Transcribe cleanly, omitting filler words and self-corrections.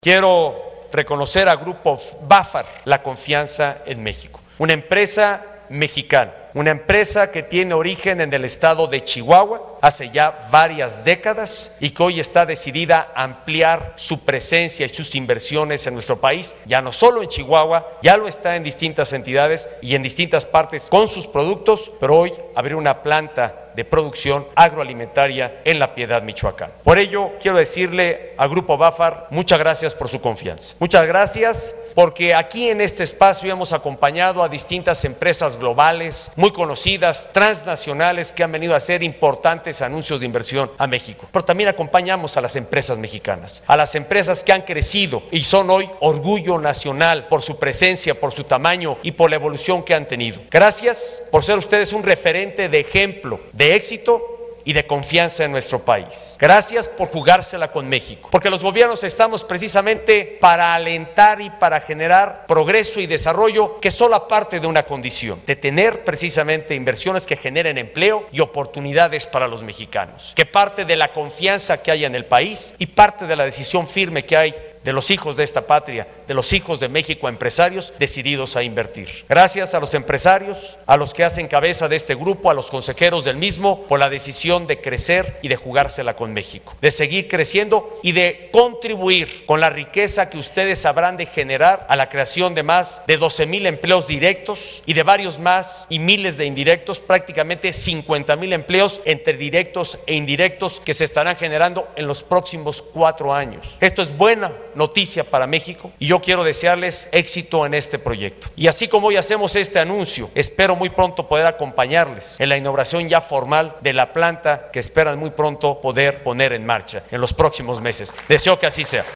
Quiero reconocer a Grupo Bafar la confianza en México, una empresa mexicana, una empresa que tiene origen en el estado de Chihuahua hace ya varias décadas y que hoy está decidida a ampliar su presencia y sus inversiones en nuestro país, ya no solo en Chihuahua, ya lo está en distintas entidades y en distintas partes con sus productos, pero hoy abrir una planta de producción agroalimentaria en La Piedad, Michoacán. Por ello, quiero decirle al Grupo Bafar, muchas gracias por su confianza. Muchas gracias porque aquí en este espacio hemos acompañado a distintas empresas globales, muy conocidas, transnacionales, que han venido a hacer importantes anuncios de inversión a México. Pero también acompañamos a las empresas mexicanas, a las empresas que han crecido y son hoy orgullo nacional por su presencia, por su tamaño y por la evolución que han tenido. Gracias por ser ustedes un referente de ejemplo, de éxito y de confianza en nuestro país. Gracias por jugársela con México, porque los gobiernos estamos precisamente para alentar y para generar progreso y desarrollo, que es solo parte de una condición, de tener precisamente inversiones que generen empleo y oportunidades para los mexicanos, que parte de la confianza que hay en el país y parte de la decisión firme que hay de los hijos de esta patria, de los hijos de México, empresarios decididos a invertir. Gracias a los empresarios, a los que hacen cabeza de este grupo, a los consejeros del mismo, por la decisión de crecer y de jugársela con México, de seguir creciendo y de contribuir con la riqueza que ustedes habrán de generar a la creación de más de 12,000 empleos directos y de varios más y miles de indirectos, prácticamente 50,000 empleos entre directos e indirectos que se estarán generando en los próximos 4 años. Esto es buena noticia para México y yo quiero desearles éxito en este proyecto. Y así como hoy hacemos este anuncio, espero muy pronto poder acompañarles en la inauguración ya formal de la planta que esperan muy pronto poder poner en marcha en los próximos meses. Deseo que así sea.